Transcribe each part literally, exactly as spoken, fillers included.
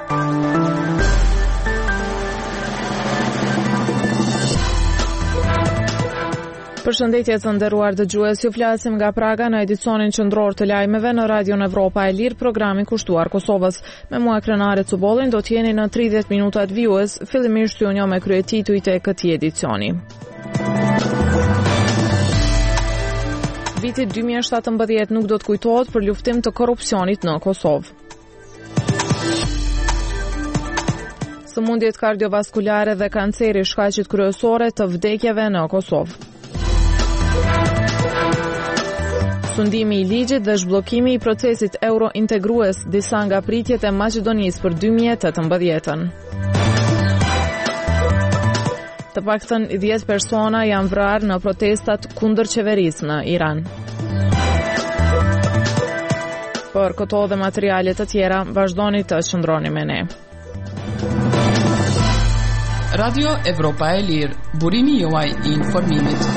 Përshëndetje të nderuar dëgjues, ju flasim nga Praga në edicionin qendror të lajmeve në Radion Evropa e Lirë, programi kushtuar Kosovës. Me mua Krenare Cubollin do t'jeni në tridhjetë minutat vjues, fillimisht ju njoh me kryetitujt e këtij edicioni. Viti dy mijë e shtatëmbëdhjetë nuk do të kujtohet për luftim të korrupsionit në Kosovë. Sëmundjet kardiovaskulare dhe kanceri shkaqet kryesore të vdekjeve në Kosovë. Sundimi i ligjit dhe zhbllokimi i procesit euro-integrues disa nga pritjet e Maqedonisë për dy mijë e tetëmbëdhjetën. Të paktën dhjetë persona janë vrarë në protestat kundër qeverisë në Iran. Për këto dhe materiale të tjera, vazhdoni të qëndroni me ne. Radio Evropa e Lirë, burimi juaj i informimit.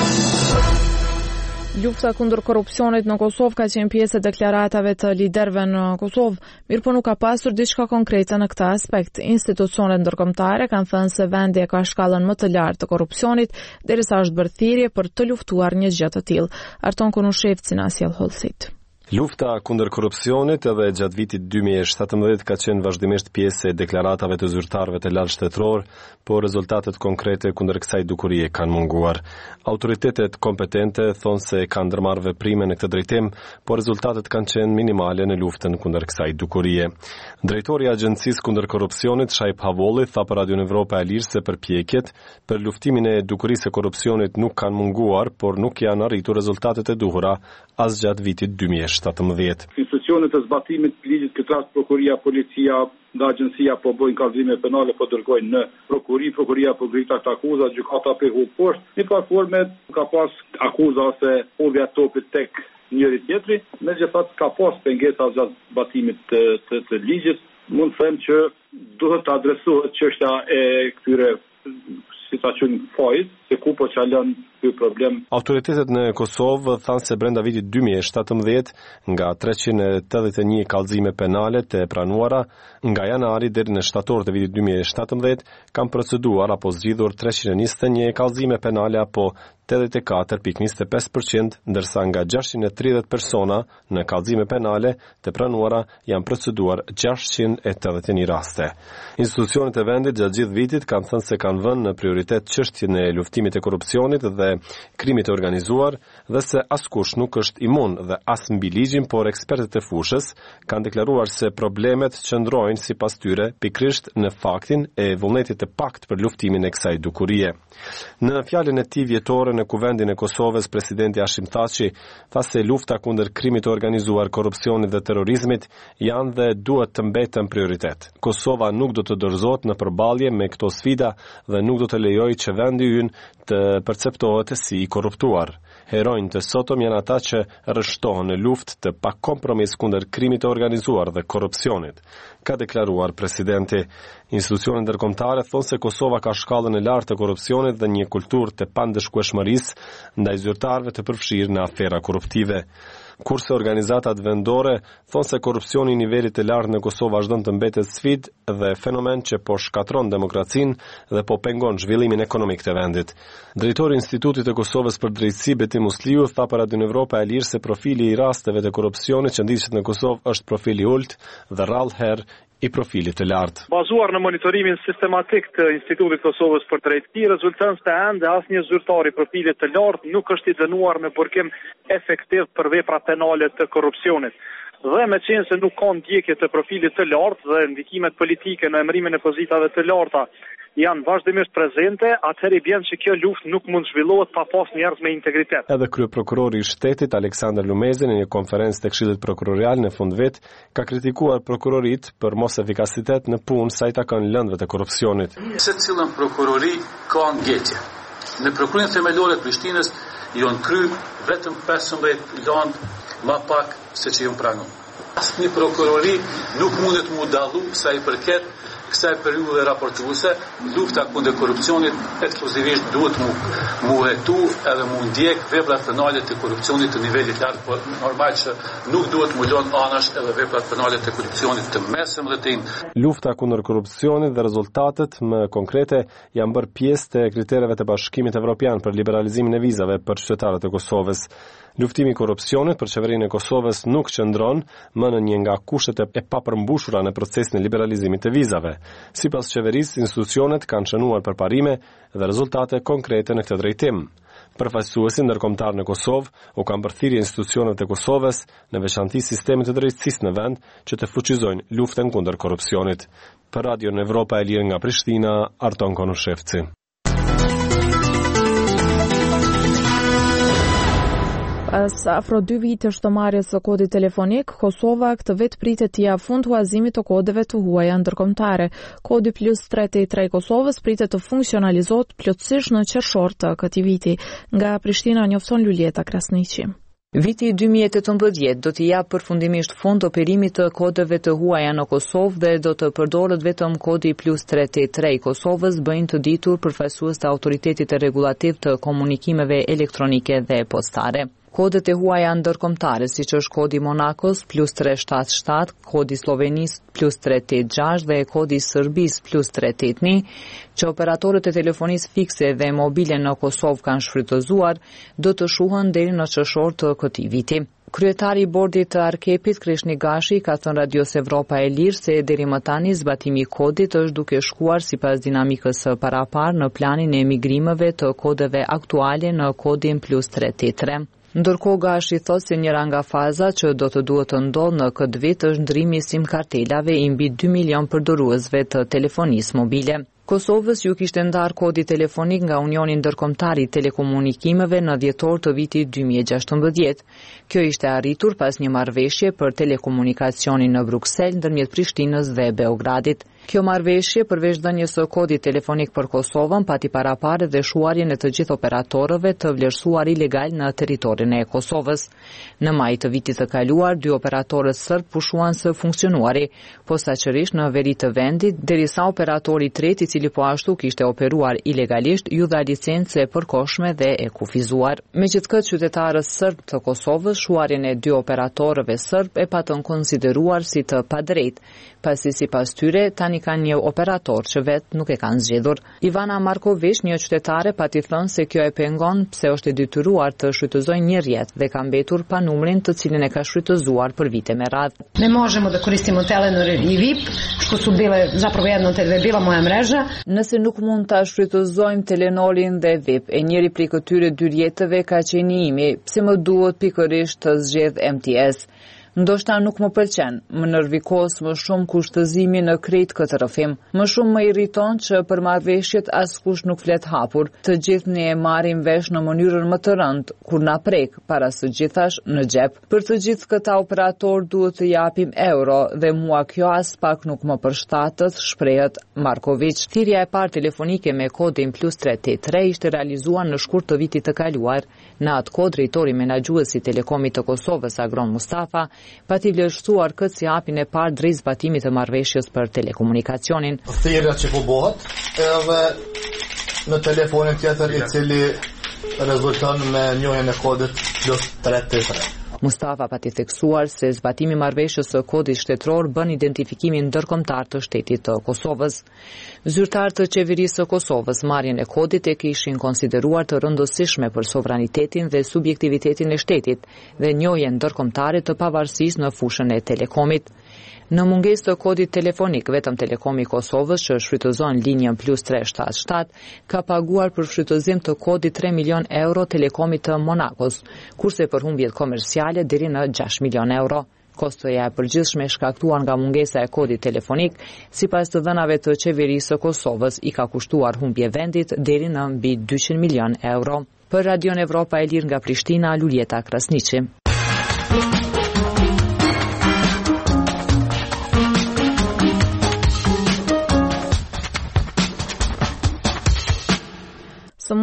Lufta kundër korrupsionit në Kosovë ka qenë pjesë e deklaratave të liderëve në Kosovë, mirë po nuk ka pasur diçka konkrete në këtë aspekt. Institucionet ndërkombëtare kanë thënë se vendi e ka shkallën më të lartë të korrupsionit, derisa është bërë thirrje për të luftuar një gjë të tillë. Arton Konushevci na sjell hollësit. Lufta kundër korrupsionit edhe gjatë vitit dy mijë e shtatëmbëdhjetë ka qenë vazhdimisht pjesë e deklaratave të zyrtarëve të lartë shtetëror, por rezultatet konkrete kundër kësaj dukurie kanë munguar. Autoritetet kompetente thonë se kanë ndërmarrë veprime në këtë drejtim, por rezultatet kanë qenë minimale në luftën kundër kësaj dukurie. Drejtori i Agjencisë kundër korrupsionit, Shaip Havolli, tha për Radion Evropa e Lirë se përpjekjet për luftimin e dukurisë së korrupsionit nuk kanë munguar, por nuk janë arritur rezultatet e duhura as gjatë vitit dy mijë e shtatëmbëdhjetë. Institucionet e zbatimit të ligjit, këtë rast prokuria, policia dhe agjencia po bëjnë kallëzime penale, po dërgojnë në prokuri, prokuria po ngrit ata akuza, gjykata pe hu poshtë. Në platforme ka pas akuza ose hodhja e topit tek njëri tjetri, megjithatë ka pas pengesa gjatë zbatimit të, të, të ligjit. Mund të them që duhet të adresohet çështja e këtyre situacion fajt, se ku po qalon ky problem. Autoritetet në Kosovë thanë se brenda vitit dy mijë e shtatëmbëdhjetë, nga treqind e tetëdhjetë e një kallëzime penale të pranuara, nga janari deri në shtator të vitit dy mijë e shtatëmbëdhjetë, kanë proceduar apo zgjidhur treqind e njëzet e një kallëzime penale apo tetëdhjetë e katër pikë njëzet e pesë përqind, ndërsa nga gjashtëqind e tridhjetë persona në kallëzime penale të pranuara janë proceduar gjashtëqind e tetëdhjetë e një raste. Institucionet e vendit gjatë gjithë vitit kanë thënë se kanë vënë në prioritet çështjen e luftimit të korrupsionit dhe krimit të organizuar dhe se askush nuk është imun dhe as mbi ligjin, por ekspertët e fushës kanë deklaruar se problemet qëndrojnë sipas tyre pikërisht në faktin e vullnetit të paktë për luftimin e kësaj dukurie. Në fjalën e tij vjetore në Kuvendin e Kosovës, presidenti Hashim Thaçi tha se lufta kundër krimit të organizuar, korrupsionit dhe terrorizmit janë dhe duhet të mbeten prioritet. Kosova nuk do të dorëzohet në përballje me këto sfida dhe nuk do të lejojë që vendi ynë të perceptohet si i korruptuar. Heronjtë të sotëm janë ata që rreshtohen në luftë të pakompromis kundër krimit të organizuar dhe korrupsionit, ka deklaruar presidenti. Institucionet ndërkombëtare thonë se Kosova ka shkallën e lartë të korrupsionit dhe një kulturë të pandëshkueshmërisë ndaj zyrtarëve të përfshirë në afera korruptive. Kurse organizatat vendore thonë se korrupsioni i nivelit të lartë në Kosovë vazhdon të mbetet sfidë dhe fenomen që po shkatron demokracinë dhe po pengon zhvillimin ekonomik të vendit. Drejtori i Institutit të Kosovës për Drejtësi, Betim Musliu, tha për Radion Evropa e Lirë se profili i rasteve të korrupsionit që ndiqet në Kosovë është profili i ulët dhe rrallë herë i profilit të lartë. Bazuar në monitorimin sistematik të Institutit Kosovës për Drejtësi, rezulton se ende asnjë zyrtar i profilit të lartë nuk është i dënuar me burgim efektiv për vepra penale të korrupsionit. Dhe me qenë se nuk ka ndjekje të profilit të lartë dhe ndikimet politike në emërimin e pozitave të larta janë vazhdimisht prezente, atëherë bën që kjo luftë nuk mund zhvillohet pa pas njerëz me integritet. Edhe kryeprokurori i shtetit Aleksandar Lumezi në një konferencë të Këshillit Prokurorial në fund vit ka kritikuar prokurorit për mos efikasitet në punë sa i takon lëndëve të korrupsionit. Secilën prokurori ka ngjetje. Në prokurinë themelore të Prishtinës janë kry vetëm pesëmbëdhjetë lëndë më pak se që janë pranuar. Asnjë prokurori nuk mundet mu dallu sa i përket kësaj periudhe raportuese, lufta kundër korrupsionit ekskluzivisht duhet mu, mu hetu edhe mu ndjek veprat penale të korrupsionit të nivelit lartë, por normal që nuk duhet mu lënë anash edhe veprat penale të korrupsionit të mesëm dhe të inë. Lufta kundër korrupsionit dhe rezultatet më konkrete janë bërë pjesë të kritereve të Bashkimit Evropian për liberalizimin e vizave për qytetarët e Kosovës. Luftimi i korrupsionit për qeverinë e Kosovës nuk qëndron më në një nga kushtet e papërmbushura në procesin e liberalizimit të vizave. Sipas qeverisë, institucionet kanë shënuar përparime dhe rezultate konkrete në këtë drejtim. Përfaqësuesi ndërkombëtar në Kosovë u kanë përthirrje institucionet e Kosovës, në veçanti sistemit të drejtësisë në vend, që të fuqizojnë luftën kundër korrupsionit. Për Radion Evropa e Lirë nga Prishtina, Arton Konushevci. Pas afro dy vite të marrjes së kodit telefonik, Kosova këtë vit pritet të japë fund huazimit të kodeve të huaja ndërkombëtare. Kodi plus tre tre tre i Kosovës pritet të funksionalizohet plotësisht në qershor të këtij viti. Nga Prishtina njofton Lulieta Krasniqi. Viti dy mijë e tetëmbëdhjetë do t'i japë përfundimisht fund operimit të kodeve të huaja në Kosovë dhe do të përdoret vetëm kodi plus tre tre tre i Kosovës, bëjnë të ditur përfaqësues të Autoritetit Rregullativ të Komunikimeve Elektronike dhe Postare. Kodet e huaja ndërkombëtare, siç është kodi Monakos plus tre shtat shtat, kodi Slovenisë plus tre tetë gjashtë dhe kodi Serbisë plus tre tetë një, që operatorët e telefonisë fikse dhe mobile në Kosovë kanë shfrytëzuar, do të shuhen deri në qershor të këtij viti. Kryetari i bordit të Arkepit, Krishni Gashi, ka thënë Radios Evropa e Lirë se deri më tani zbatimi i kodit është duke shkuar sipas dinamikës së paraparë në planin e migrimeve të kodeve aktuale në kodin plus tre tetë tre. Ndërkohë Gashi thotë se njëra nga faza që do të duhet të ndodhë në këtë vit është ndrimi i sim kartelave i mbi dy milion përdoruesve të telefonisë mobile. Kosovës ju kishte ndarë kodi telefonik nga Unioni Ndërkombëtar i Telekomunikimeve në dhjetor të vitit dy mijë e gjashtëmbëdhjetë. Kjo ishte arritur pas një marrëveshje për telekomunikacionin në Bruksel ndërmjet Prishtinës dhe Beogradit. Kjo marrëveshje, përveç dhënies së kodit telefonik për Kosovën, pati paraparë dhe shuarjen e të gjithë operatorëve të vlerësuar ilegal në territorin e Kosovës. Në maj të vitit të kaluar, dy operatorët serb pushuan së funksionuari, posaçërisht në veri të vendit, derisa operatori i tretë, i cili po ashtu kishte operuar ilegalisht, ju dha licencë e përkohshme dhe e kufizuar. Megjithatë, qytetarët serb të Kosovës shuarjen e dy operatorëve serb e patën konsideruar si të padrejtë, pasi sipas tyre tani kanë një operator që vetë nuk e kanë zgjedhur. Ivana Marković, një qytetare, pati thënë se kjo e pengon pse është e detyruar të shfrytëzojë një rrjet dhe ka mbetur pa numrin të cilin e ka shfrytëzuar për vite me radhë. Ne možemo da koristimo Telenor i V I P, što su bile zapravo jedno te dve bila moja mreža. Nëse nuk mund ta shfrytëzojmë Telenorin dhe V I P, e njëri prej këtyre dy rrjeteve ka qenë imi, pse më duhet pikërisht të zgjedh M T S. Ndoshta nuk më pëlqen, më nervikos më shumë kushtëzimi në krejt këtë rrëfim. Më shumë më irriton që për marrëveshjet askush nuk flet hapur. Të gjithë ne e marrim vesh në mënyrën më të rëndë, kur na prek, para së gjithash në xhep. Për të gjithë këta operator duhet të japim euro dhe mua kjo as pak nuk më përshtatet, shprehet Marković. Thirrja e parë telefonike me kodin plus tre tetë tre ishte realizuar në shkurt të vitit të kaluar. Në atë kohë drejtori menaxhuesi Telekomit të Kosovës, Agron Mustafa, pati vlerësuar këtë si hapin e parë drejt zbatimit të marrëveshjes për telekomunikacionin. Thirrja që po bëhet, edhe në telefonin tjetër i cili rezulton me njohjen e kodit plus tre tetë tre. Mustafa pati theksuar se zbatimi i marrëveshjes së kodit shtetëror bën identifikimin ndërkombëtar të shtetit të Kosovës. Zyrtarët të qeverisë së Kosovës marrjen e kodit e kishin konsideruar të rëndësishme për sovranitetin dhe subjektivitetin e shtetit dhe njohjen ndërkombëtare të pavarësisë në fushën e telekomit. Në mungesë të kodit telefonik, vetëm Telekomi i Kosovës, që shfrytëzon linjën plus tre shtat shtat, ka paguar për shfrytëzim të kodit tre milion euro Telekomit të Monakos, kurse për humbjet komerciale deri në gjashtë milion euro. Kostoja e përgjithshme shkaktuar nga mungesa e kodit telefonik, sipas të dhënave të qeverisë së Kosovës, i ka kushtuar humbje vendit deri në mbi dyqind milion euro. Për Radion Evropa e Lirë nga Prishtina, Lulieta Krasniqi. Sëmundja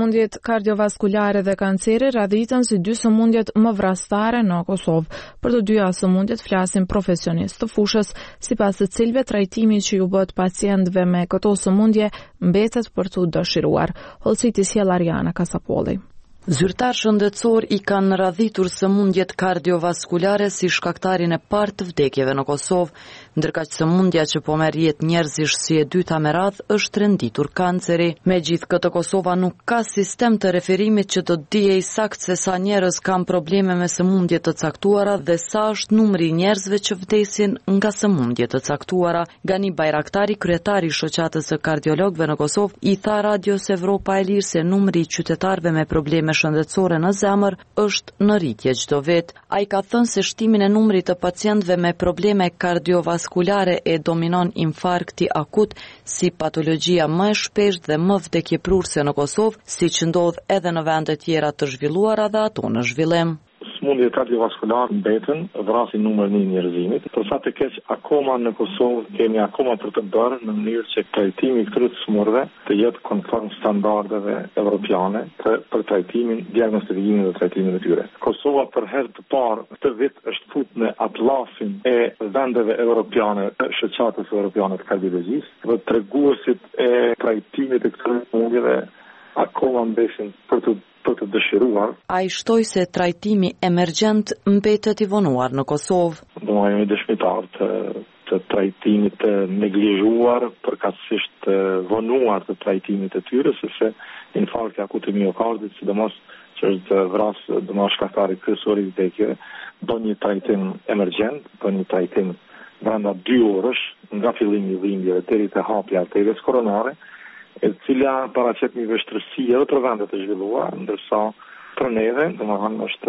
Sëmundjet kardiovaskulare dhe kanceri radhiten si dy sëmundjet më vrasëtare në Kosovë. Për të dyja sëmundjet flasin profesionistë të fushës, sipas të cilëve trajtimi që ju bëhet pacientëve me këto sëmundje mbetet për të dëshiruar. Holciti sjell Ariana Kasapolli. Zyrtar shëndetësor i kanë radhitur sëmundjet kardiovaskulare si shkaktarin e parë të vdekjeve në Kosovë, ndërkaq sëmundja që po merr jetë njerëzish si e dyta me radhë është renditur kanceri. Megjithkëtë, Kosova nuk ka sistem të referimit që të dijej saktë se sa njerëz kanë probleme me sëmundje të caktuara dhe sa është numri i njerëzve që vdesin nga sëmundje të caktuara. Gani Bajraktari, kryetari i shoqatës së kardiologëve në Kosovë, i tha Radios Evropa e Lirë se numri i qytetarëve me probleme shëndetësore në zemër është në rritje çdo vit. Ai ka thënë se shtimin e numrit të pacientëve me probleme kardiovaskulare e dominon infarkti akut si patologjia më e shpeshtë dhe më vdekjeprurse në Kosovë, siç ndodh edhe në vende tjera të zhvilluara dhe ato në zhvillim. Sëmundjet kardiovaskulare mbeten vrasin numër një njerëzimit. Për sa të keq, akoma në Kosovë kemi akoma për të bërë në mënyrë që trajtimi i këtyre smurve të jetë konform standardeve evropiane për, për trajtimin, diagnostikimin dhe trajtimin e tyre. Kosova për herë të parë këtë vit është futur në atlasin e vendeve evropiane të shoqatës evropiane të kardiologjisë dhe treguesit e trajtimit të këtyre smundjeve akoma mbesin për të për të dëshiruar. Ai shtoi se trajtimi emergjent mbetet i vonuar në Kosovë. Do jemi dëshmitar të, të trajtimit të neglizhuar, përkatësisht të vonuar të trajtimit të tyre, sepse infarkti akut i miokardit, sidomos që është vras dëmos shkaktari kryesor i vdekjeve, do një trajtim emergjent, do një trajtim brenda dy orësh nga fillimi i dhimbjeve deri te hapja e arterës koronare, e cila paraqet një vështirësi edhe për vendet e zhvilluara, ndërsa për neve, domethënë është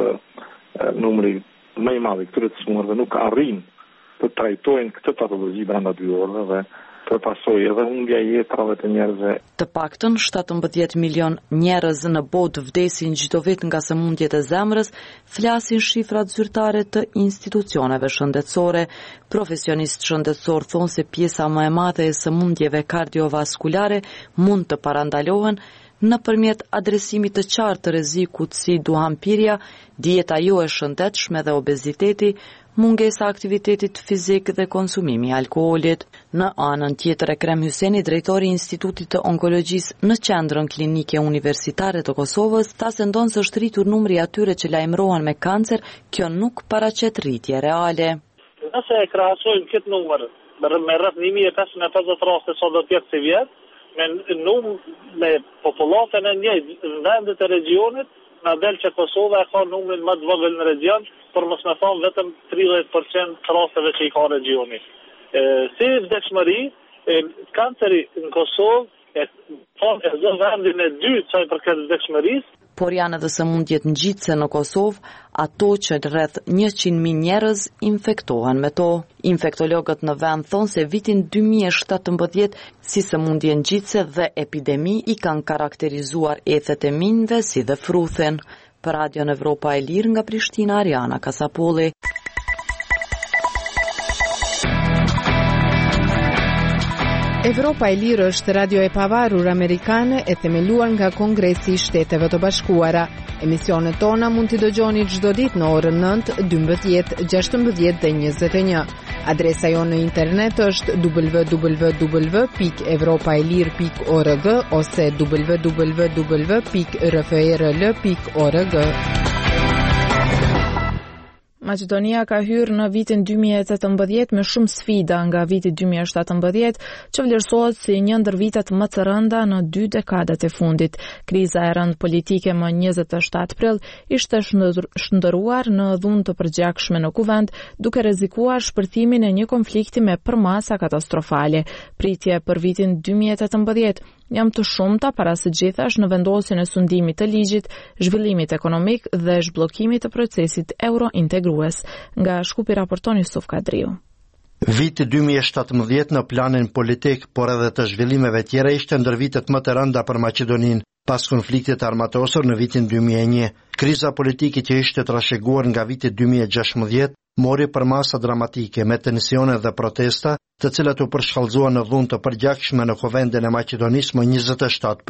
numri më i madh i këtyre smundjeve nuk arrin të trajtojnë këtë patologji brenda dy orëve dhe përpasoj edhe humbja e jetrave të njerëzve. Të paktën shtatëmbëdhjetë milion njerëz në botë vdesin çdo vit nga sëmundjet e zemrës, flasin shifrat zyrtare të institucioneve shëndetësore. Profesionistë shëndetësor thonë se pjesa më e madhe e sëmundjeve kardiovaskulare mund të parandalohen nëpërmjet adresimit të qartë të rrezikut si duhanpirja, dieta jo e shëndetshme dhe obeziteti, mungesa aktivitetit fizik dhe konsumimi i alkoolit. Në anën tjetër, Ekrem Hyseni, drejtori i Institutit të Onkologjisë në Qendrën Klinike Universitare të Kosovës, tha se ndonë se është rritur numri atyre që lajmërohen me kancer, kjo nuk paraqet rritje reale. Nëse e krahasojmë këtë numër me rreth një mijë e pesëqind e pesëdhjetë raste sa do të jetë si vjet, me numër me popullatën e njëjtë në vendet e regionit, na del që Kosova e ka numrin më të vogël në region, por mos më thonë vetëm tridhjetë përqind të rasteve që i ka regioni. E, si vdekshmëri, kanceri në Kosovë e thonë e zë vendin e dytë çaj për këtë vdekshmërisë. Por janë edhe sëmundjet ngjitse në Kosovë, ato që rreth njëqind mijë njerëz infektohen me to. Infektologët në vend thonë se vitin dy mijë e shtatëmbëdhjetë si sëmundje ngjitse dhe epidemi i kanë karakterizuar ethet e minjve si dhe fruthin. Për Radion Evropa e Lirë nga Prishtina, Ariana Kasapolli. Evropa e Lirë është radio e pavarur amerikane e themeluar nga Kongresi i Shteteve të Bashkuara. Emisionet tona mund t'i dëgjoni çdo ditë në orën nëntë, dymbëdhjetë, gjashtëmbëdhjetë dhe njëzet e një. Adresa jonë në internet është w w w pikë evropaelir pikë org ose w w w pikë r f r l pikë org. Maqedonia ka hyrë në vitin dy mijë e tetëmbëdhjetë me shumë sfida nga viti dy mijë e shtatëmbëdhjetë, që vlerësohet si një ndër vitet më të rënda në dy dekadat e fundit. Kriza e rënd politike më njëzet e shtatë prill ishte shndëruar në dhunë të përgjakshme në kuvend, duke rrezikuar shpërthimin e një konflikti me përmasa katastrofale. Pritje për vitin dy mijë e tetëmbëdhjetë jam të shumta para së gjithash në vendosjen e sundimit të ligjit, zhvillimit ekonomik dhe zhbllokimit të procesit euro-integrues. Nga Shkupi raporton Yusuf Kadriu. Viti dy mijë e shtatëmbëdhjetë në planin politik, por edhe të zhvillimeve tjera ishte ndër vitet më të rënda për Maqedoninë pas konfliktit armatosur në vitin dy mijë e një. Kriza politike që ishte trashëguar nga viti dy mijë e gjashtëmbëdhjetë mori përmasa dramatike me tensione dhe protesta, të cilat u përshkallëzuan në dhunë të përgjakshme në kuvendin e Maqedonisë më njëzet e shtatë prill.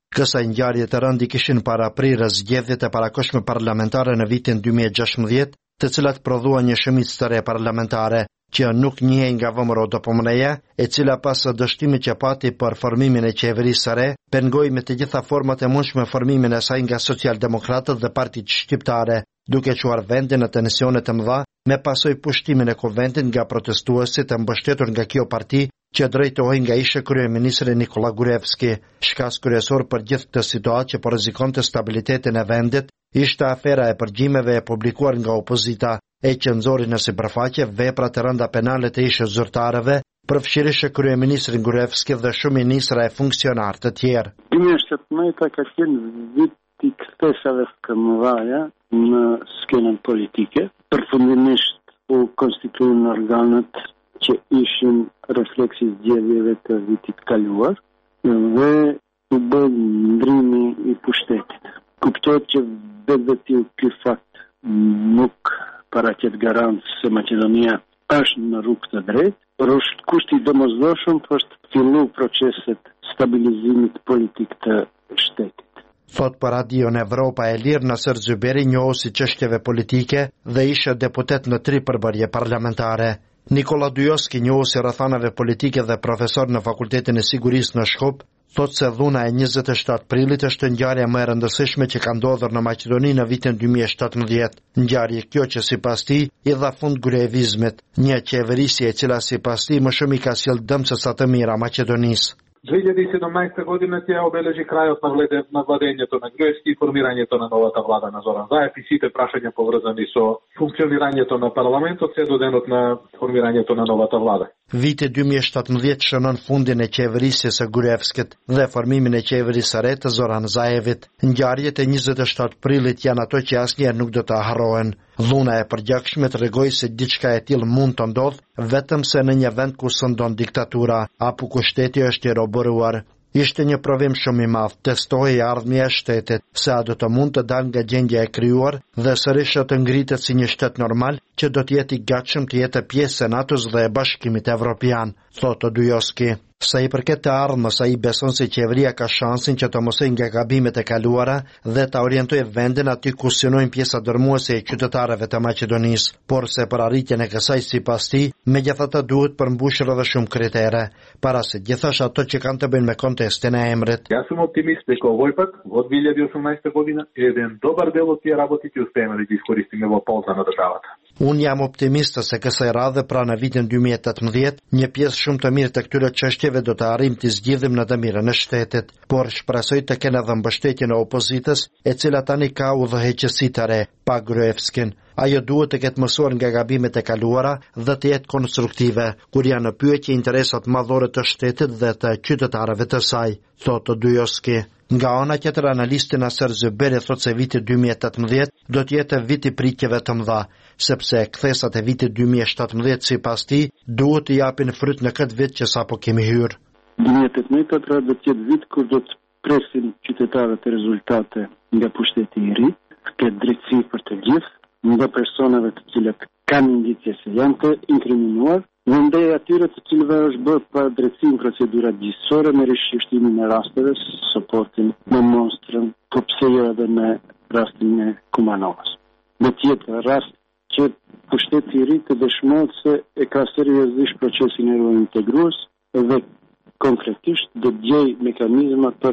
Kësaj ngjarje të rëndi kishin paraprirë zgjedhjet e parakohshme parlamentare në vitin dy mijë e gjashtëmbëdhjetë, të cilat prodhuan një shumicë të re parlamentare, që nuk njihej nga vëmëro do pomreja, e cila pas dështimit që pati për formimin e qeverisë së re, pengoi me të gjitha format e mundshme formimin e saj nga socialdemokratët dhe partitë shqiptare, duke çuar vendin në tensione të mëdha, me pasojë pushtimin e kuventit nga protestuesit të mbështetur nga kjo parti, që drejtohej nga ishe kryeministri Nikola Gruevski. Shkas kryesor për gjithë këtë situatë që po rrezikonte stabilitetin e vendit, ishte afera e përgjimeve e publikuar nga opozita, e që nxori në sipërfaqe vepra të rënda penale të ishe zyrtarëve, përfshirësh kryeministrin Gruevski dhe shumë ministra e funksionar të tjerë. dy mijë e shtatëmbëdhjetë ka qenë vit i kthesave të mëdha në skenën politike. Përfundimisht u konstituën organet që ishin refleksi zgjedhjeve të vitit kaluar dhe u bë ndrimi i pushtetit. Kuptohet që vetveti ky fakt nuk paraqet garancë se Maqedonia është në rrugë të drejtë, por është kushti i domosdoshëm për të filluar proceset stabilizimit politik të shtetit. Thot për Radion Evropa e Lirë Nasser Zyberi, njohuesi çështjeve politike dhe ishte deputet në tri përbërje parlamentare. Nikola Dujoski, njohuesi rrethanave politike dhe profesor në Fakultetin e Sigurisë në Shkup, thot se dhuna e njëzet e shtatë prillit është ngjarja më e rëndësishme që ka ndodhur në Maqedoni në vitin dy mijë e shtatëmbëdhjetë. Ngjarje kjo që sipas tij i dha fund gruevizmit, një qeverisje e cila sipas tij më shumë i ka sjellë dëm se sa të mira Maqedonisë. две тисячи и седемнаесета година тя обележи крајот на, вледе, на владењето на Груевски и формирањето на новата влада на Зоран Заев и сите прашања поврзани со функционирањето на парламентот се до денот на формирањето на новата влада. Viti dy mijë e shtatëmbëdhjetë shënon fundin e qeverisjes së Gruevskit dhe formimin e qeverisë së re të Zoran Zaevit. Ngjarjet e njëzet e shtatë prillit janë ato që asnjëherë nuk do të harrohen. Dhuna e përgjakshme tregoi se diçka e tillë mund të ndodhë vetëm se në një vend ku sëndon diktatura apo ku shteti është i roboruar. Ishte një provim shumë i madh, testohej ardhmja e shtetit, se a do të mund të dalë nga gjendja e krijuar dhe sërish të ngritet si një shtet normal që do të jetë i gatshëm të jetë pjesë e NATO-s dhe e Bashkimit Evropian, thotë Dujoski. Sa i përket të ardhmës, ai beson se qeveria ka shansin që të mosojë nga gabimet e kaluara dhe të orientojë vendin aty ku synojnë pjesa dërmuese e qytetarëve të Maqedonisë, por se për arritjen e kësaj sipas tij, megjithatë duhet përmbushur edhe shumë kritere, para se gjithashtu ato që kanë të bëjnë me kontestin e emrit. Јас сум оптимист дека овој пат во две илјади и осумнаесета година еден добар дел од тие работи ќе успееме да ги искористиме во полза на државата. Unë jam optimist se kësaj radhe pra në vitin dy mijë e tetëmbëdhjetë, një pjesë shumë të mirë të këtyre çështjeve do të arrijmë të zgjidhim në të mirën e shtetit, por shpresoj të kenë edhe mbështetjen e opozitës, e cila tani ka udhëheqësi të re, pa Gruevskin. Ajo duhet të ketë mësuar nga gabimet e kaluara dhe të jetë konstruktive, kur janë në pyetje interesat madhore të shtetit dhe të qytetarëve të saj, thotë Dujoski. Nga ana tjetër, analisti Nasser Zyberi thotë se viti dy mijë e tetëmbëdhjetë do të jetë viti pritjeve të mëdha, sepse kthesat e vitit dy mijë e shtatëmbëdhjetë sipas tij duhet të japin fryt në këtë vit që sapo kemi hyrë. dy mijë e tetëmbëdhjetë pra do të jetë vit kur do të presin qytetarët e rezultate nga pushteti i ri, këtë drejtësi për të gjithë, nga personave të cilët kanë indicje se janë të inkriminuar, në ndaj atyre të cilëve është bërë pa drejtësi në procedurat gjithësore me rishqishtimin e rasteve, suportin me monstrën, po pse jo edhe me rastin e Kumanovës. Në tjetër rast që pushteti i ri të dëshmohet se e ka seriozisht procesin e integrues dhe konkretisht do të gjejë mekanizma për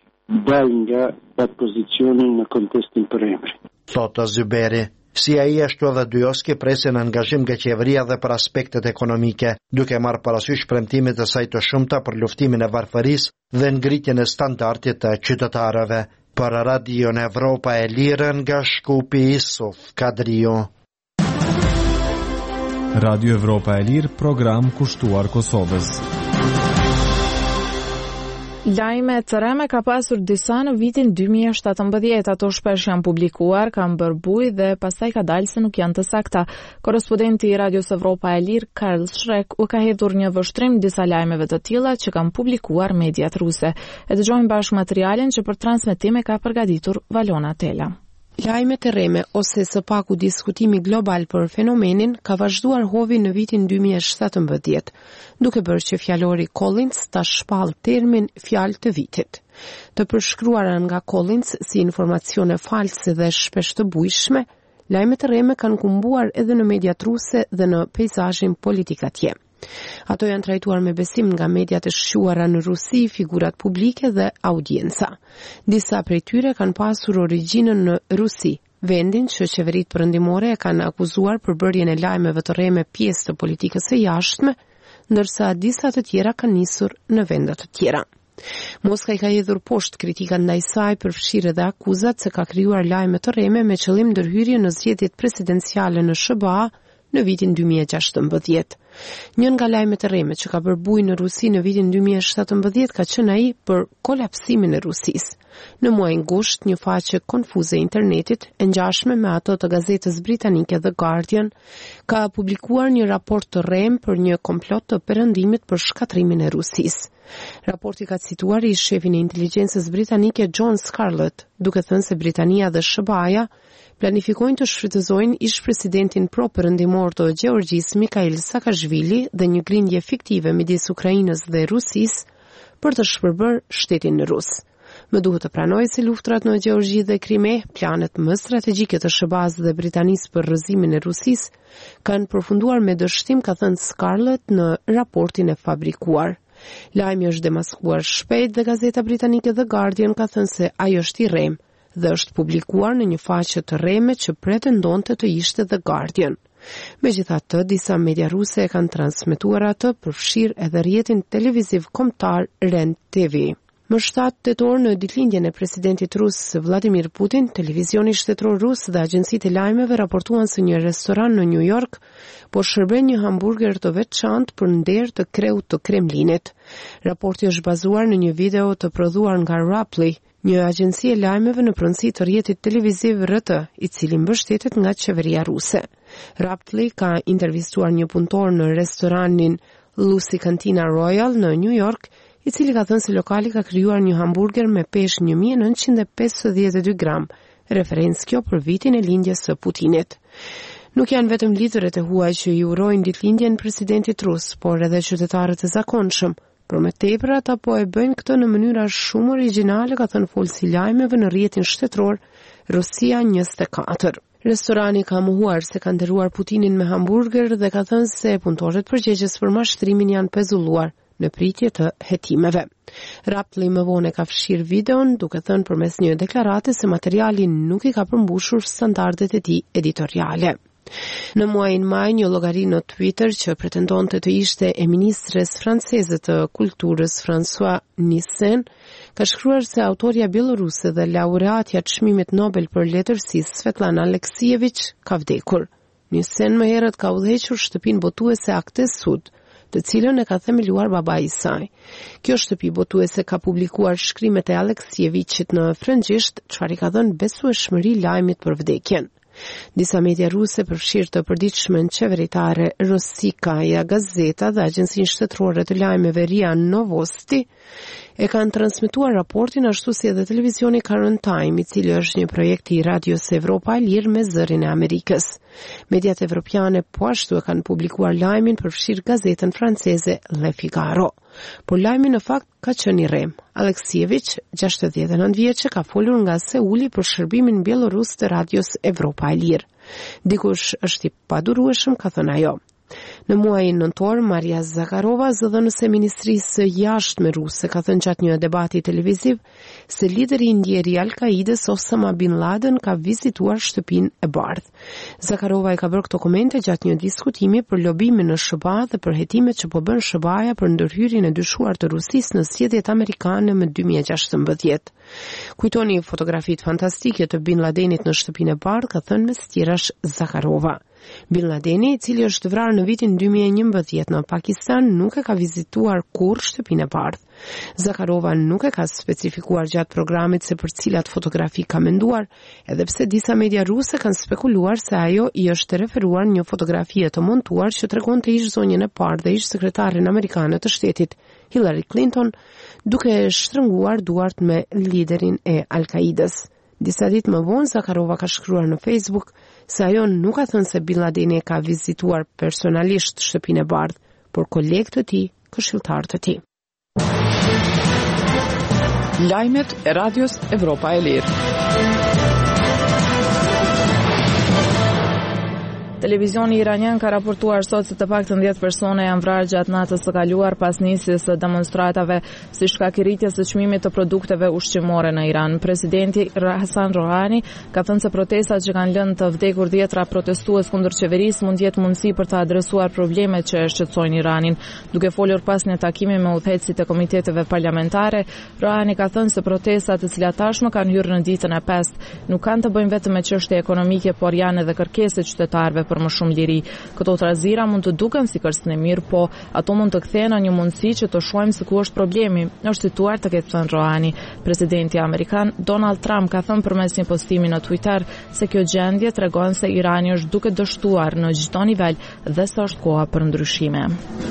dal nga atë pozicionin në kontestin për emrin. Thotë Zyberi. Si ai ashtu edhe Dujoski presin angazhim nga qeveria dhe për aspektet ekonomike, duke marrë parasysh premtimet e saj të shumta për luftimin e varfërisë dhe ngritjen e standardit të qytetarëve. Për Radion Evropa e Lirë nga Shkupi, Isuf Kadrio. Radio Evropa e Lirë, program kushtuar Kosovës. Lajme të reme ka pasur disa në vitin dy mijë e shtatëmbëdhjetë, ato shpesh janë publikuar, kanë bërë buj dhe pastaj ka dalë se nuk janë të sakta. Korrespondenti i Radios Evropa e Lirë, Karl Shrek, u ka hedhur një vështrim disa lajmeve të tilla që kanë publikuar mediat ruse. E dëgjojmë bashkë materialin që për transmetime ka përgatitur Valona Tela. Lajmet e rreme ose së paku diskutimi global për fenomenin ka vazhduar hovi në vitin dy mijë e shtatëmbëdhjetë, duke bërë që fjalori Collins ta shpall termin fjalë të vitit. Të përshkruara nga Collins si informacione false dhe shpesh të bujshme, lajmet e rreme kanë kumbuar edhe në mediat ruse dhe në peizazhin politik atje. Ato janë trajtuar me besim nga mediat e shquara në Rusi, figurat publike dhe audienca. Disa prej tyre kanë pasur origjinën në Rusi, vendin që qeveritë perëndimore e kanë akuzuar për bërjen e lajmeve të rreme pjesë të politikës së jashtme, ndërsa disa të tjera kanë nisur në vende të tjera. Moska i ka hedhur poshtë kritikat ndaj saj për fshirje dhe akuzat se ka krijuar lajme të rreme me qëllim ndërhyrje në zgjedhjet presidenciale në S B A në vitin dy mijë e gjashtëmbëdhjetë. Një nga lajmet e rreme që ka bërë bujë në Rusi në vitin dy mijë e shtatëmbëdhjetë ka qenë ai për kolapsimin e Rusisë. Në muajin gusht, një faqe konfuze e internetit, e ngjashme me ato të gazetës britanike The Guardian, ka publikuar një raport të rrem për një komplot të perëndimit për shkatrimin e Rusisë. Raporti ka cituar i shefin e inteligjencës britanike John Scarlett, duke thënë se Britania dhe S B A-ja planifikojnë të shfrytëzojnë ish-presidentin pro-perëndimor të Gjeorgjisë Mikhail Saakashvili dhe një grindje fiktive midis Ukrainës dhe Rusisë për të shpërbërë shtetin rus. Më duhet të pranoj se luftrat në Gjeorgji dhe Krime, planet më strategjike të S B A-s dhe Britanisë për rrëzimin e Rusisë, kanë përfunduar me dështim, ka thënë Scarlett në raportin e fabrikuar. Lajmi është demaskuar shpejt dhe gazeta britanike The Guardian ka thënë se ai është i rrem dhe është publikuar në një faqe të rreme që pretendonte të ishte The Guardian. Megjithatë, disa media ruse e kanë transmetuar atë, përfshirë edhe rrjetin televiziv kombëtar R E N T V. Më shtatë tetor në ditëlindjen e presidentit rus Vladimir Putin, televizioni shtetror rus dhe agjencitë e lajmeve raportuan se një restoran në New York po shërben një hamburger të veçantë për nder të kreut të Kremlinit. Raporti është bazuar në një video të prodhuar nga Rappli, një agjenci e lajmeve në pronësi të rrjetit televiziv R T, i cili mbështetet nga qeveria ruse. Rappli ka intervistuar një punëtor në restoranin Lucy Cantina Royal në New York, i cili ka thënë se lokali ka krijuar një hamburger me peshë një mijë nëntëqind e pesëdhjetë e dy gram, referencë kjo për vitin e lindjes së Putinit. Nuk janë vetëm liderët e huaj që i urojnë ditëlindjen presidentit rus, por edhe qytetarët e zakonshëm. Por me tepër ata po e bëjnë këtë në mënyra shumë origjinale, ka thënë folësi lajmeve në rrjetin shtetror Rusia njëzet e katër. Restorani ka mohuar se ka nderuar Putinin me hamburger dhe ka thënë se punëtorët përgjegjës për mashtrimin janë pezulluar në pritje të hetimeve. Rappli më vonë ka fshirë videon duke thënë përmes një deklarate se materiali nuk i ka përmbushur standardet e tij editoriale. Në muajin maj, një llogari në Twitter që pretendonte të ishte e ministres franceze të kulturës François Nissen, ka shkruar se autoria bieloruse dhe laureatja të çmimit Nobel për letërsi Svetlana Aleksievich ka vdekur. Nissen më herët ka udhëhequr shtëpinë botuese Aktes Sud, të cilën e ka themeluar babai i saj. Kjo shtëpi botuese ka publikuar shkrimet e Aleksevichit në frëngjisht, çfarë i ka dhënë besueshmëri lajmit për vdekjen. Disa media ruse përfshirë të përditshmen qeveritare Rossikaja Gazeta dhe agjencinë shtetërore të lajmeve RIA Novosti e kanë transmetuar raportin, ashtu si edhe televizioni Current Time, i cili është një projekt i Radios Evropa e Lirë me zërin e Amerikës. Mediat evropiane po ashtu e kanë publikuar lajmin përfshirë gazetën franceze Le Figaro. Por lajmi në fakt ka qenë i rrem. Aleksievich, gjashtëdhjetë e nëntë vjeçë, ka folur nga Seuli për shërbimin bielorus të Radios Evropa e Lirë. Dikush është i padurueshëm, ka thënë ajo. Në muajin nëntor, Maria Zakharova, zëdhënëse e Ministrisë së Jashtme ruse, ka thënë gjatë një debati televiziv se lideri i ndjeri i Al-Kaides Osama bin Laden ka vizituar shtëpinë e bardhë. Zakharova i ka bërë këto komente gjatë një diskutimi për lobimin në S B A dhe për hetimet që po bën S B A-ja për ndërhyrjen e dyshuar të Rusisë në zgjedhjet amerikane më dy mijë e gjashtëmbëdhjetë. Kujtoni fotografitë fantastike të Bin Ladenit në shtëpinë e bardhë, ka thënë mes tjerash Zakharova. Bin Ladeni, i cili është vrarë në vitin dy mijë e njëmbëdhjetë në Pakistan, nuk e ka vizituar kurrë shtëpinë e bardhë. Zakharova nuk e ka specifikuar gjatë programit se për cilat fotografi ka menduar, edhe pse disa media ruse kanë spekuluar se ajo i është referuar një fotografie të montuar që tregonte ish zonjën e parë dhe ish sekretarin amerikane të shtetit, Hillary Clinton, duke shtrënguar duart me liderin e Al-Kaides. Disa ditë më vonë, Zakharova ka shkruar në Facebook se ajo nuk ka thënë se Bin Ladeni ka vizituar personalisht shtëpinë e bardhë, por kolegët e tij, këshilltarët e tij. Lajmet e Radios Evropa e Lirë. Televizioni iranian ka raportuar sot se të paktën dhjetë persone janë vrarë gjatë natës së kaluar pas nisjes së demonstratave si shkak i rritjes së çmimit të produkteve ushqimore në Iran. Presidenti Hassan Rouhani ka thënë se protestat që kanë lënë të vdekur dhjetra protestues kundër qeverisë mund të jetë mundësi për të adresuar problemet që shqetësojnë Iranin. Duke folur pas një takimi me udhëheqësit e komiteteve parlamentare, Rouhani ka thënë se protestat të cilat tashmë kanë hyrë në ditën e pestë nuk kanë të bëjnë vetëm me çështje ekonomike, por janë edhe kërkesë qytetarëve për më shumë liri. Këto trazira mund të duken si kërcënim mirë, po ato mund të kthehen në një mundësi që të shohim se ku është problemi, është situar të ketë thënë Rouhani. Presidenti amerikan Donald Trump ka thënë përmes një postimi në Twitter se kjo gjendje tregon se Irani është duke dështuar në çdo nivel dhe se është koha për ndryshime.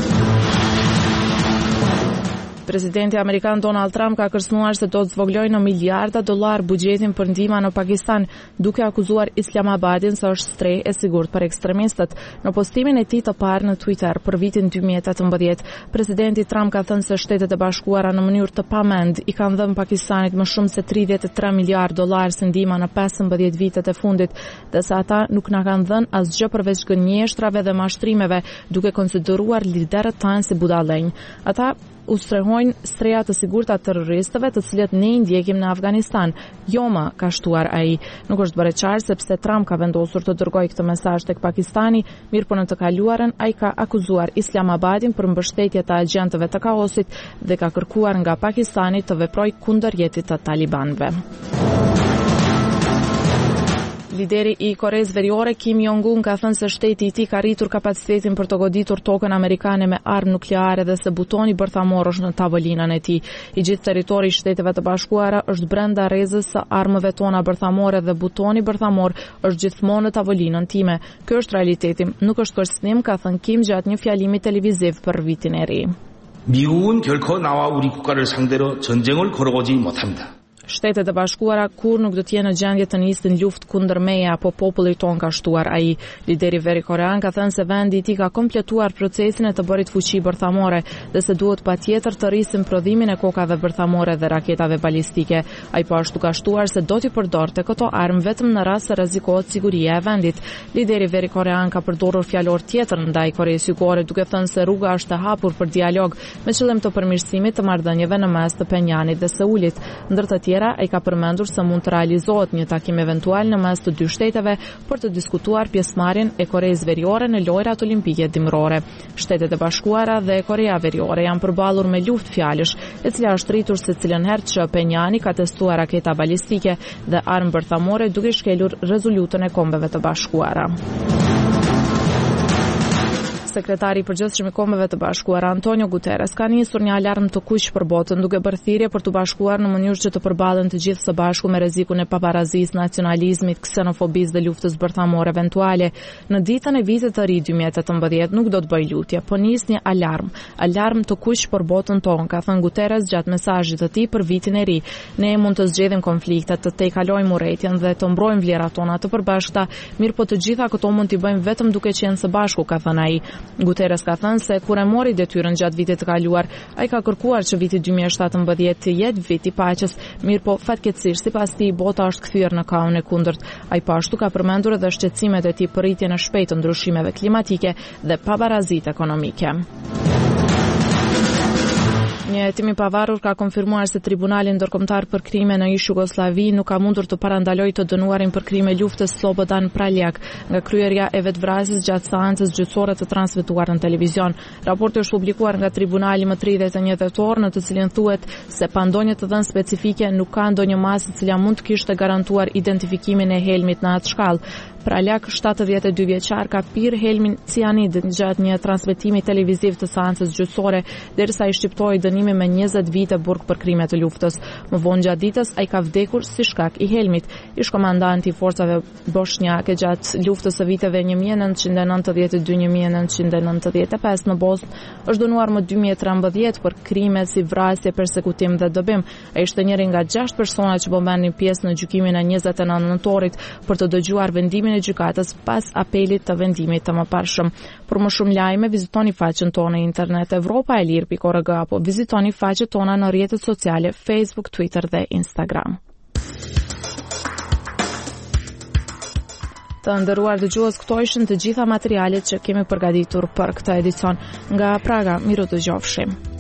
Presidenti amerikan Donald Trump ka kërcënuar se do të zvoglojë në miliarda dollar buxhetin për ndihma në Pakistan, duke akuzuar Islamabadin se është streh e sigurt për ekstremistët. Në postimin e tij të parë në Twitter për vitin dy mijë e tetëmbëdhjetë, presidenti Trump ka thënë se Shtetet e Bashkuara në mënyrë të pamend i kanë dhënë Pakistanit më shumë se tridhjetë e tre miliardë dollar si ndihma në pesëmbëdhjetë vitet e fundit, dhe se ata nuk na kanë dhënë asgjë përveç gënjeshtrave dhe mashtrimeve, duke konsideruar liderët tanë si budallënj. Ata u strehojnë streha të sigurta të terroristëve të cilët ne i ndjekim në Afganistan. Jo më, ka shtuar ai. Nuk është bërë qartë sepse Trump ka vendosur të dërgojë këtë mesazh tek Pakistani, mirë po në të kaluarën ai ka akuzuar Islamabadin për mbështetje të agjentëve të kaosit dhe ka kërkuar nga Pakistani të veprojë kundër jetit të talibanëve. Lideri i Koreas Veriore Kim Jong-un ka thënë se shteti i tij ka rritur kapacitetin për të goditur tokën amerikane me armë nukleare dhe se butoni bërthamor është në tavolinën e tij. I gjithë territori i Shteteve të Bashkuara është brenda rrezës së armëve tona bërthamore dhe butoni bërthamor është gjithmonë në tavolinën time. Ky është realiteti, nuk është kërcënim, ka thënë Kim gjatë një fjalimi televiziv për vitin e ri. 미국은 결코 나와 우리 국가를 상대로 전쟁을 걸어오지 못합니다. Shtetet e Bashkuara kur nuk do të jenë në gjendje të nisin luftë kundër meje apo popullit ton, ka shtuar ai. Lideri Veri-Korean ka thënë se vendi i tij ka kompletuar procesin e të bërit fuqi bërthamore dhe se duhet patjetër të rrisim prodhimin e kokave bërthamore dhe raketave balistike. Ai po ashtu ka shtuar se do t'i përdorte këto armë vetëm në rast se rrezikohet siguria e vendit. Lideri Veri-Korean ka përdorur fjalor tjetër ndaj Koreas Jugore, duke thënë se rruga është e hapur për dialog me qëllim të përmirësimit të marrëdhënieve në mes të Penjanit dhe Seulit. Ndër të ai ka përmendur se mund të realizohet një takim eventual në mes të dy shteteve për të diskutuar pjesëmarrjen e Koreas Veriore në lojrat olimpike dimrore. Shtetet e Bashkuara dhe Korea Veriore janë përballur me luftë fjalësh, e cila është rritur secilën herë që Penjani ka testuar raketa balistike dhe armë bërthamore duke shkelur rezolutën e Kombeve të Bashkuara. Sekretari i përgjithshëm i Kombeve të Bashkuara Antonio Guterres ka nisur një alarm të kuq për botën, duke bërë thirrje për të bashkuar në mënyrë që të përballen të gjithë së bashku me rrezikun e paparazisë, nacionalizmit, ksenofobisë dhe luftës bërthamore eventuale. Në ditën e vitit të ri dy mijë e tetëmbëdhjetë nuk do të bëj lutje, po nis një alarm, alarm të kuq për botën tonë, ka thënë Guterres gjatë mesazhit të tij për vitin e ri. Ne mund të zgjedhim konfliktet, të tejkalojmë urrëtitjen dhe të mbrojmë vlerat tona të përbashkëta, mirë po të gjitha këto mund t'i bëjmë vetëm duke qenë së bashku, ka thënë ai. Guterres ka thënë se kur e mori detyrën gjatë vitit të kaluar, ai ka kërkuar që viti dy mijë e shtatëmbëdhjetë të jetë vit i paqes, mirë po fatkeqësisht sipas tij bota është kthyer në kaun e kundërt. Ai po ashtu ka përmendur edhe shqetësimet e tij për rritjen e shpejtë të ndryshimeve klimatike dhe pabarazitë ekonomike. Një hetim i pavarur ka konfirmuar se Tribunali Ndërkombëtar për Krime në ish Jugosllavi nuk ka mundur të parandalojë të dënuarin për krime luftës Slobodan Praljak nga kryerja e vetvrasjes gjatë seancës gjyqësore të transmetuar në televizion. Raporti është publikuar nga Tribunali më tridhjetë e një tetor, në të cilin thuhet se pa ndonjë të dhënë specifike nuk ka ndonjë masë e cila mund të kishte garantuar identifikimin e helmit në atë shkallë. Pralak, shtatëdhjetë e dy vjeçar, ka pirë helmin cianid gjatë një transmetimi televiziv të seancës gjyqësore, derisa i shqiptoi dënimi me njëzet vite burg për krime të luftës. Më vonë gjatë ditës ai ka vdekur si shkak i helmit. Ish komandanti i forcave bosnjake gjatë luftës së viteve një mijë e nëntëqind e nëntëdhjetë e dy një mijë e nëntëqind e nëntëdhjetë e pesë në Bosnë është dënuar më dy mijë e trembëdhjetë për krime si vrasje, persekutim dhe dëbim. Ai ishte njëri nga gjashtë persona që bombanin pjesë në gjykimin e njëzet e nëntë nëntorit për të dëgjuar vendimin e gjykatës pas apelit të vendimit të mëparshëm. Për më shumë lajme, vizitoni faqen tonë në internet europa e lirë pikë org apo vizitoni faqet tona në rrjetet sociale Facebook, Twitter dhe Instagram. Të nderuar dëgjues, këto ishin të gjitha materialet që kemi përgatitur për këtë edicion. Nga Praga, miru dëgjofshim.